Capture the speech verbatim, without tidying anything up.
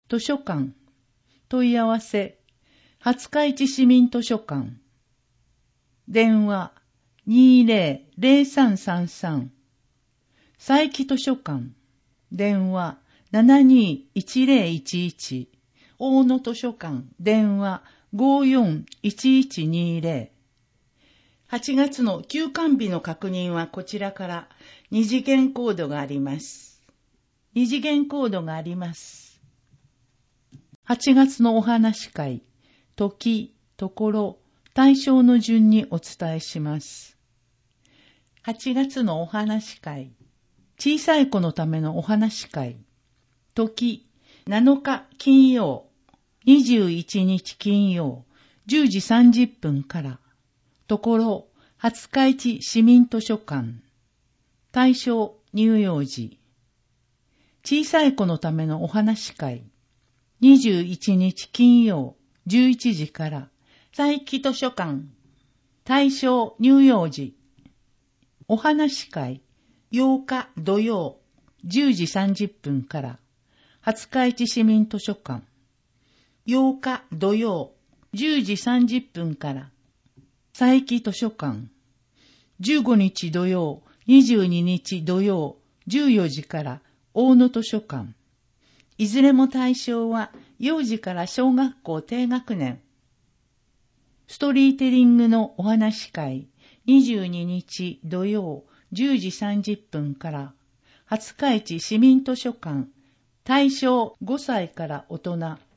図書館、問い合わせ、廿日市市民図書館、電話 にーぜろ ぜろさんさんさん、佐伯図書館、電話 ななにーいちぜろいちいち、大野図書館、電話 ごーよんいちいちにーぜろ。はちがつの休館日の確認はこちらから二次元コードがあります。二次元コードがあります。はちがつのお話会、時、ところ、対象の順にお伝えします。はちがつのお話会、小さい子のためのお話会、時、なのか金曜、にじゅういちにち金曜、じゅうじさんじゅっぷんから、ところ、廿日市市民図書館、対象乳幼児、小さい子のためのお話会、にじゅういちにち金曜、じゅういちじから、佐伯図書館、対象乳幼児、お話会、ようか土曜、じゅうじさんじゅっぷんから、廿日市市民図書館、ようか土曜、じゅうじさんじゅっぷんから、佐伯図書館、じゅうごにち土曜、にじゅうににち土曜、じゅうよじから大野図書館。いずれも対象は幼児から小学校低学年。ストリーテリングのお話会、にじゅうににち土曜、じゅうじさんじゅっぷんから、廿日市市民図書館、対象ごさいから大人。